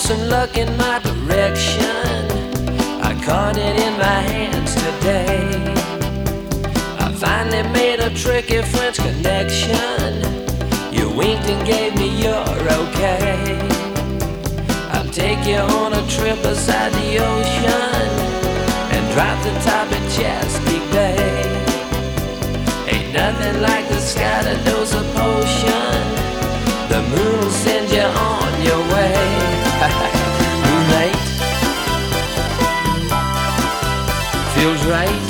some luck in my direction. I caught it in my hands today. I finally made a tricky French connection. You winked and gave me your okay. I'll take you on a trip beside the ocean and drop the top at Chesapeake Bay. Ain't nothing like the sky to dose a potion. The moon will send you on your way. Moonlight feels right.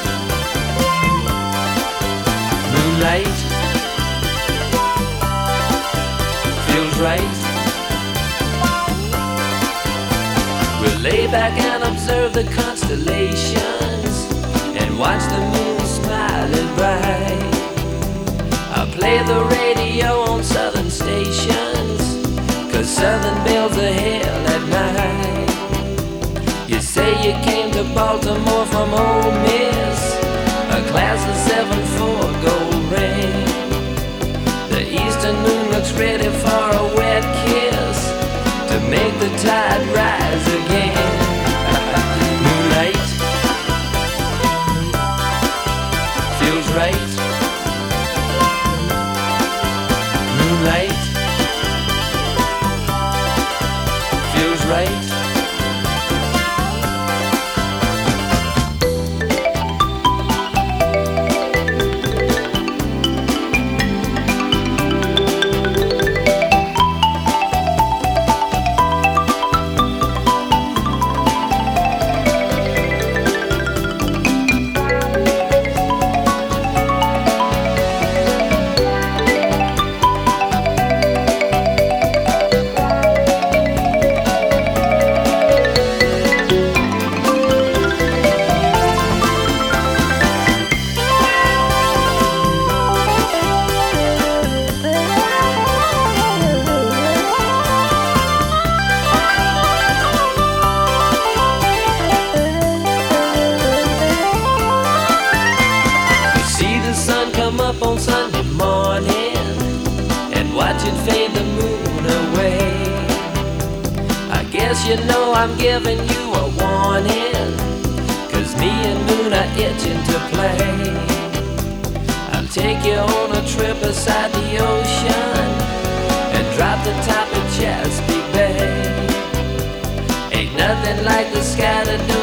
Moonlight feels right. We'll lay back and observe the constellations and watch the moon smiling bright. I'll play the radio on southern stations, 'cause southern bells are hell at night. You say you came to Baltimore from Ole Miss, a class of 7-4 gold ring. The eastern moon looks ready for a wet kiss to make the tide rise again. Moonlight feels right. Moonlight feels right. Up on Sunday morning and watch it fade the moon away. I guess you know I'm giving you a warning, 'cause me and moon are itching to play. I'll take you on a trip beside the ocean and drop the top of Chesapeake Bay. Ain't nothing like the sky to do